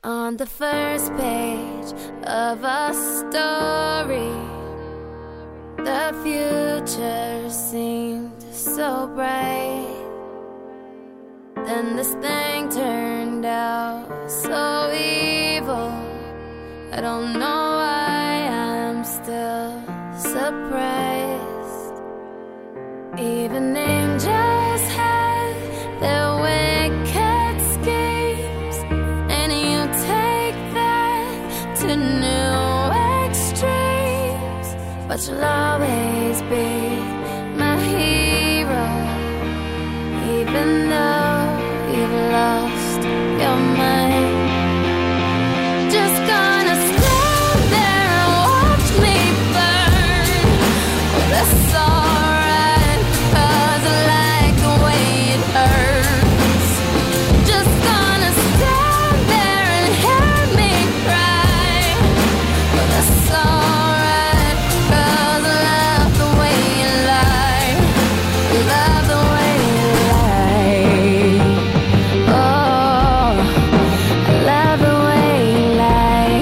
On the first page of a story, the future seemed so bright. Then this thing turned out so evil. I don't know why I'm still surprised. Even angels have their wicked schemes, and you take that to new extremes. But you'll always be my hero, even though you've lost your mind. Just gonna stand there and watch me burn. Well, that's alright, 'cause I like the way it hurts. Just gonna stand there and hear me cry. Well, that's alright, 'cause I love the way you lie. Love the way you lie. Oh, I love the way you lie.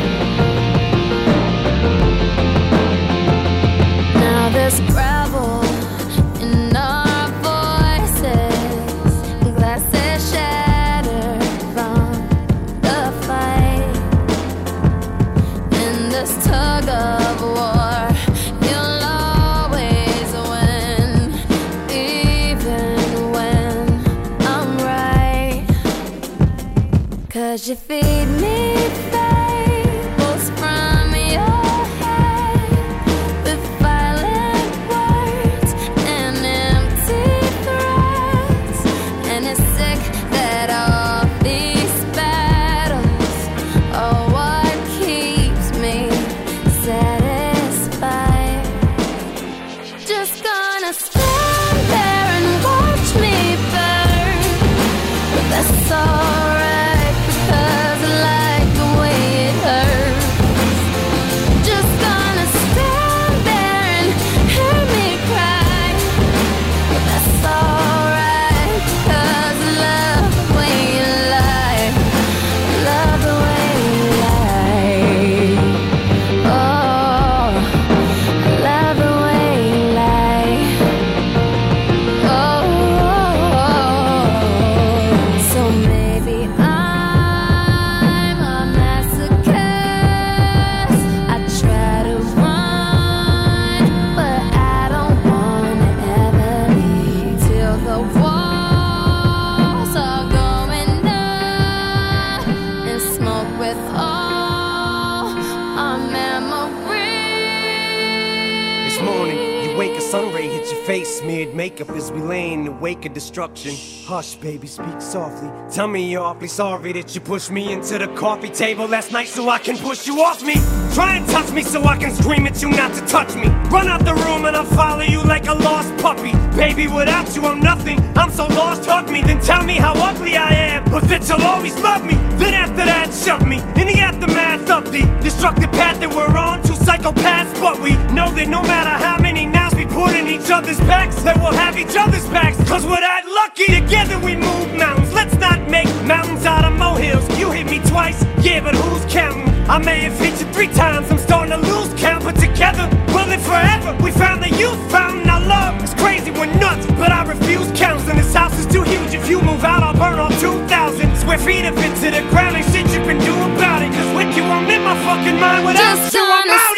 Now there's gravel in our voices, glasses shattered from the fight. In this tug of war, you'll always win, even when I'm right. 'Cause you feed me fables from your head, with violent words and empty threats. And it's sick that all these battles are what keeps me satisfied. Just gonna stand there and watch me burn. But that's alright, because I like the way it hurts. Just gonna stand there and hear me cry. But that's alright, 'cause I love the way you lie. Love the way you lie. Oh, I love the way you lie. Oh, so maybe I'm a masochist. I try to run, but I don't wanna ever leave till the walls are going up and smoke with all our memories. This morning, you wake, a sun ray hits your face, smeared makeup as we lay in the wake of destruction. Hush, baby, speak softly. Tell me you're awfully sorry that you pushed me into the coffee table last night so I can push you off me. Try and touch me so I can scream at you not to touch me. Run out the room and I'll follow you like a lost puppy. Baby, without you I'm nothing, I'm so lost, hug me. Then tell me how ugly I am, but that you'll always love me. Then after that, shove me in the aftermath of the destructive path that we're on. Two psychopaths, but we know that no matter how many knives we put in each other's backs, that we'll have each other's backs. 'Cause we're that lucky, together we move mountains. Let's not make mountains out of molehills. You hit me twice, yeah, but who's counting? I may have hit you 3 times, I'm starting to lose count. But together, we'll live forever. We found the youth fountain. Our love is crazy, we're nuts, but I refuse counseling. This house is too huge, if you move out I'll burn all 2,000 square feet of it to the ground. Ain't shit you can do about it, 'cause with you I'm in my fucking mind. Without Just you I'm gonna out.